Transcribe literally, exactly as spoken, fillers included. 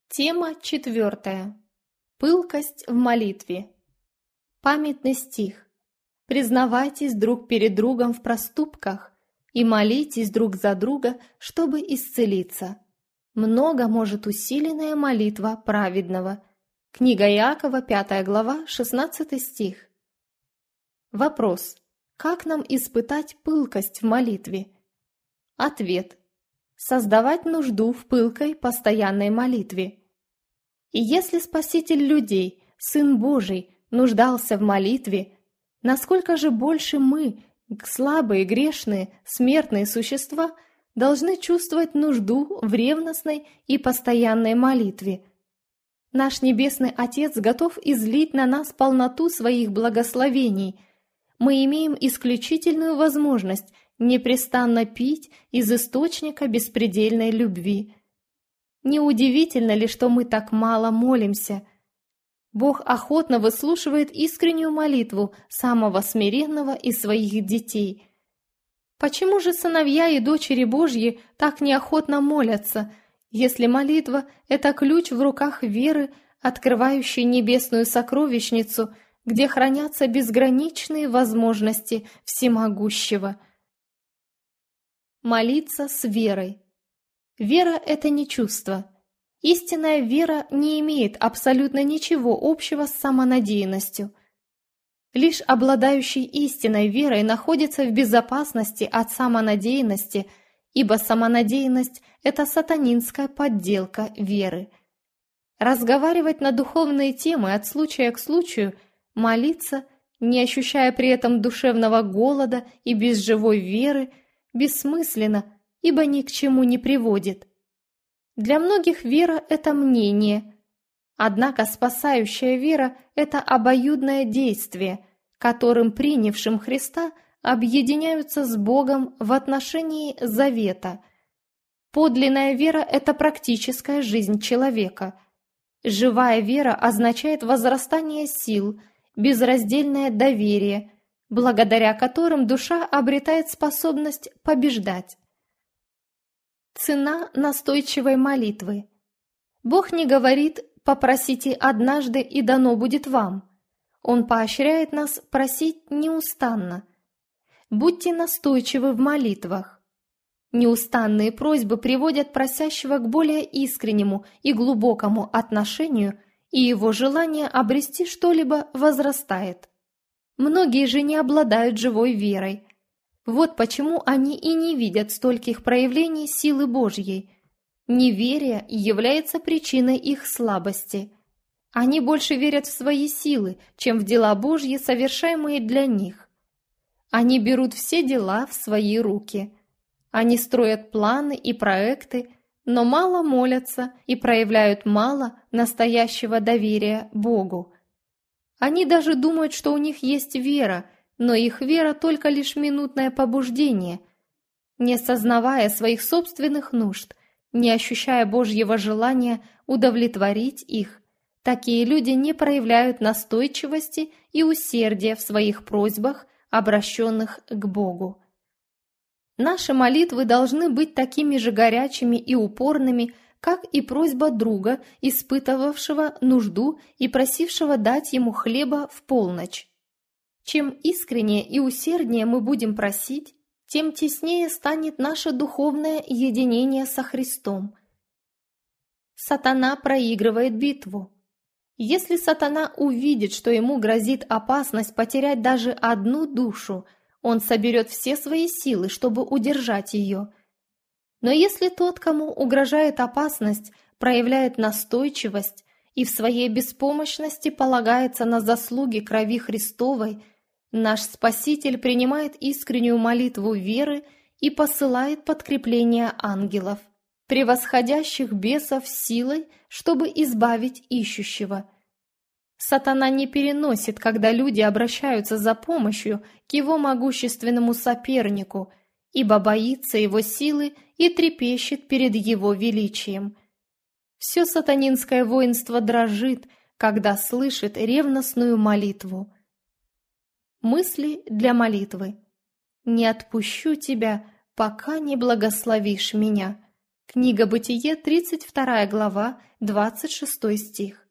Тема четвертая. Пылкость в молитве. Памятный стих. Признавайтесь друг перед другом в проступках и молитесь друг за друга, чтобы исцелиться. Много может усиленная молитва праведного. Книга Иакова, пятая глава, шестнадцатый стих. Вопрос. Как нам испытать пылкость в молитве? Ответ. Создавать нужду в пылкой, постоянной молитве. И если Спаситель людей, Сын Божий, нуждался в молитве, насколько же больше мы, слабые, грешные, смертные существа, должны чувствовать нужду в ревностной и постоянной молитве. Наш Небесный Отец готов излить на нас полноту своих благословений. Мы имеем исключительную возможность непрестанно пить из источника беспредельной любви. Неудивительно ли, что мы так мало молимся? Бог охотно выслушивает искреннюю молитву самого смиренного из своих детей. Почему же сыновья и дочери Божьи так неохотно молятся, если молитва – это ключ в руках веры, открывающий небесную сокровищницу, где хранятся безграничные возможности Всемогущего? Молиться с верой. Вера – это не чувство. Истинная вера не имеет абсолютно ничего общего с самонадеянностью. Лишь обладающий истинной верой находится в безопасности от самонадеянности, ибо самонадеянность – это сатанинская подделка веры. Разговаривать на духовные темы от случая к случаю, молиться, не ощущая при этом душевного голода и без живой веры, бессмысленно, ибо ни к чему не приводит. Для многих вера – это мнение. Однако спасающая вера – это обоюдное действие, которым принявшим Христа объединяются с Богом в отношении завета. Подлинная вера – это практическая жизнь человека. Живая вера означает возрастание сил, безраздельное доверие, благодаря которым душа обретает способность побеждать. Цена настойчивой молитвы. Бог не говорит «попросите однажды, и дано будет вам». Он поощряет нас просить неустанно. Будьте настойчивы в молитвах. Неустанные просьбы приводят просящего к более искреннему и глубокому отношению, и его желание обрести что-либо возрастает. Многие же не обладают живой верой. Вот почему они и не видят стольких проявлений силы Божьей. Неверие является причиной их слабости. Они больше верят в свои силы, чем в дела Божьи, совершаемые для них. Они берут все дела в свои руки. Они строят планы и проекты, но мало молятся и проявляют мало настоящего доверия Богу. Они даже думают, что у них есть вера, но их вера только лишь минутное побуждение. Не сознавая своих собственных нужд, не ощущая Божьего желания удовлетворить их, такие люди не проявляют настойчивости и усердия в своих просьбах, обращенных к Богу. Наши молитвы должны быть такими же горячими и упорными, как и просьба друга, испытывавшего нужду и просившего дать ему хлеба в полночь. Чем искреннее и усерднее мы будем просить, тем теснее станет наше духовное единение со Христом. Сатана проигрывает битву. Если сатана увидит, что ему грозит опасность потерять даже одну душу, он соберет все свои силы, чтобы удержать ее. Но если тот, кому угрожает опасность, проявляет настойчивость и в своей беспомощности полагается на заслуги крови Христовой, наш Спаситель принимает искреннюю молитву веры и посылает подкрепление ангелов, превосходящих бесов силой, чтобы избавить ищущего. Сатана не переносит, когда люди обращаются за помощью к его могущественному сопернику, ибо боится его силы и трепещет перед его величием. Все сатанинское воинство дрожит, когда слышит ревностную молитву. Мысли для молитвы. «Не отпущу тебя, пока не благословишь меня». Книга Бытие, тридцать вторая глава, двадцать шестой стих.